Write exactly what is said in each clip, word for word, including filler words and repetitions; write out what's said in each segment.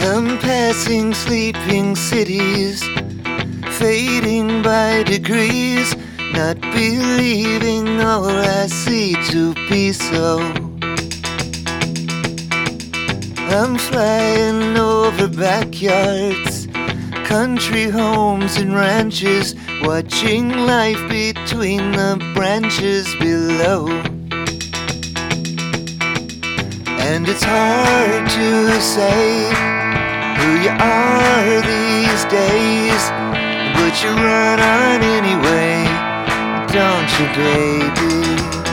I'm passing sleeping cities, fading by degrees, not believing all I see to be so. I'm flying over backyards, country homes and ranches, watching life between the branches below. And it's hard to say who you are these days, but you run on anyway, don't you, baby?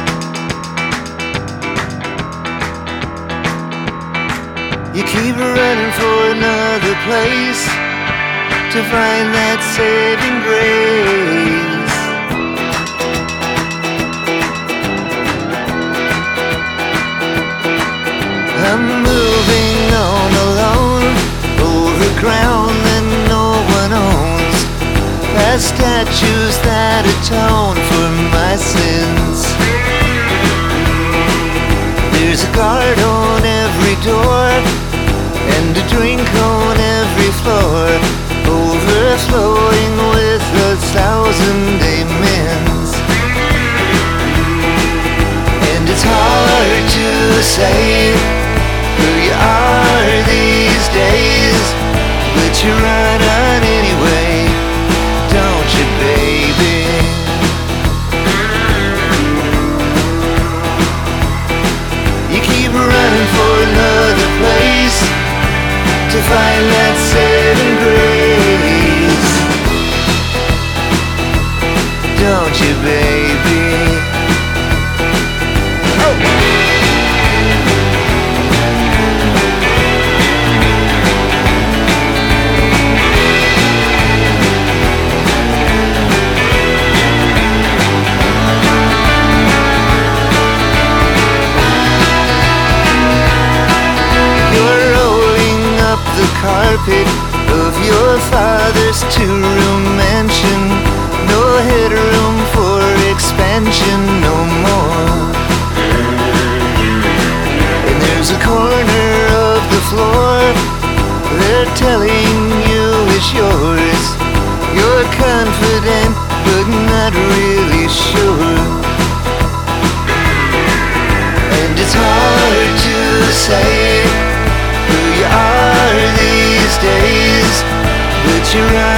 You keep running for another place to find that saving grace. I'm moving on alone, over ground that no one owns, past statues that atone for my sins. There's a guard on every door, and a drink on every floor, overflowing with a thousand amens. And it's hard to say who you are these days, but you run on anyway, don't you, baby? You keep running for another place to find that saving grace, don't you, baby? Oh! Carpet of your father's two-room mansion, no headroom for expansion no more. And there's a corner of the floor they're telling you is yours. You're confident but not really sure, and it's hard to say who you are these days, but you're